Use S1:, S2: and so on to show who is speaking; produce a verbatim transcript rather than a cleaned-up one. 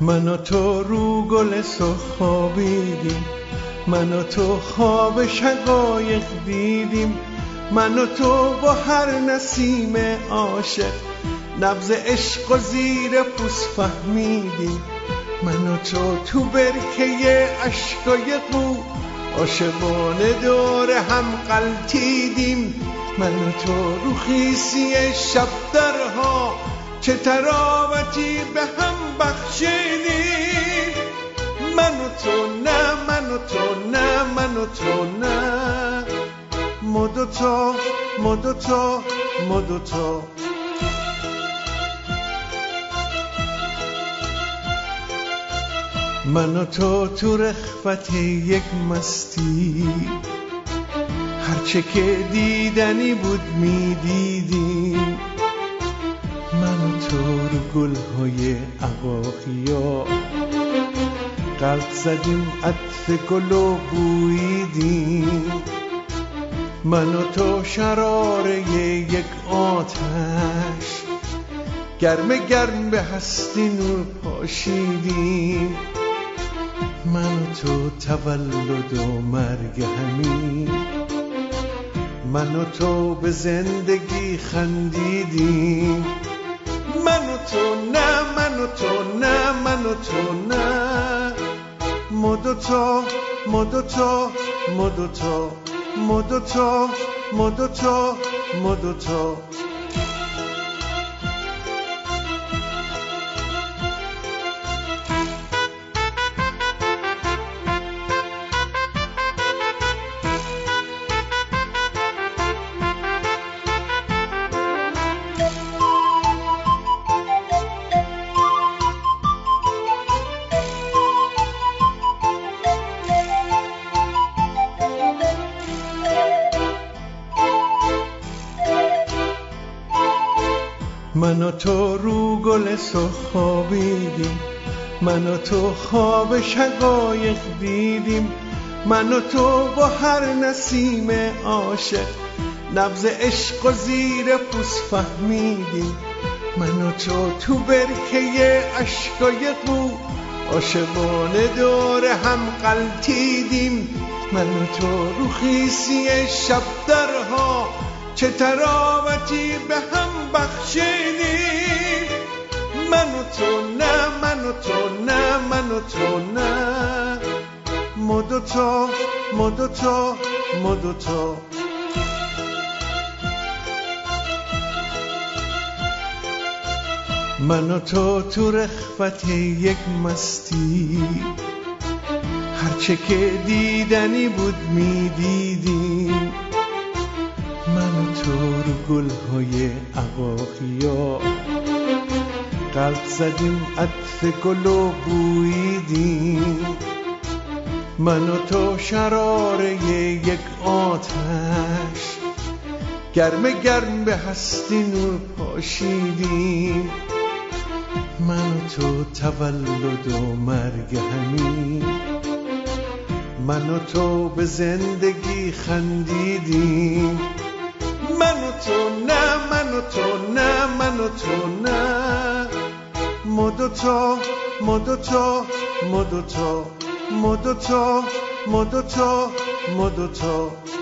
S1: من و تو رو گل سرخ خوابیدیم، من و تو خواب شقایق دیدیم، من و تو با هر نسیم عاشق نبض عشق و زیر پوست فهمیدیم. من و تو تو برکه اشکای قو عاشقانه دور هم غلطیدیم. من و تو رو خیسی شب درها چه تراوتی به هم بخشیدیم. من و تو نه، من و تو نه، من و تو نه، ما دوتا، ما دوتا، ما دوتا. من و تو تو رخوت یک مستی، هرچه که دیدنی بود می دیدیم. من و تو رو گلهای عقاقیا قلب زدیم، عطر گل و بوییدیم. من و تو شراره یک آتش گرم گرم به هستی نور پاشیدیم. من و تو تولد و مرگ همین، من و تو به زندگی خندیدیم. من و تو نه، من و تو نه، من و تو نه، ما دوتا، ما دوتا، ما دوتا، ما دوتا، ما دوتا، ما دوتا. من و تو رو گل سرخ خوابیدیم، من و تو خواب شقایق دیدیم، من و تو با هر نسیم عاشق نبض عشق و زیر پوست فهمیدیم. من و تو تو برکه اشکای قو عاشقانه دور هم غلطیدیم. من و تو رو خیسی شب درها چه تراوتی به هم بخشیدیم. من و تو نه، من و تو نه، من و تو نه، ما دوتا، ما دوتا، ما دوتا. من و تو تو رخوت یک مستی، هرچه که دیدنی بود می دیدیم. من و تو رو گلهای عقاقیا قلب زدیم، عطر گل و بوییدیم. من و تو شراره یک آتش گرم گرم به هستی نور پاشیدیم. من و تو تولد و مرگ همین، من و تو به زندگی خندیدیم. من و تو نه، من و تو نه، من و تو نه، ما دوتا، ما دوتا، ما دوتا، ما دوتا، ما دوتا، ما دوتا.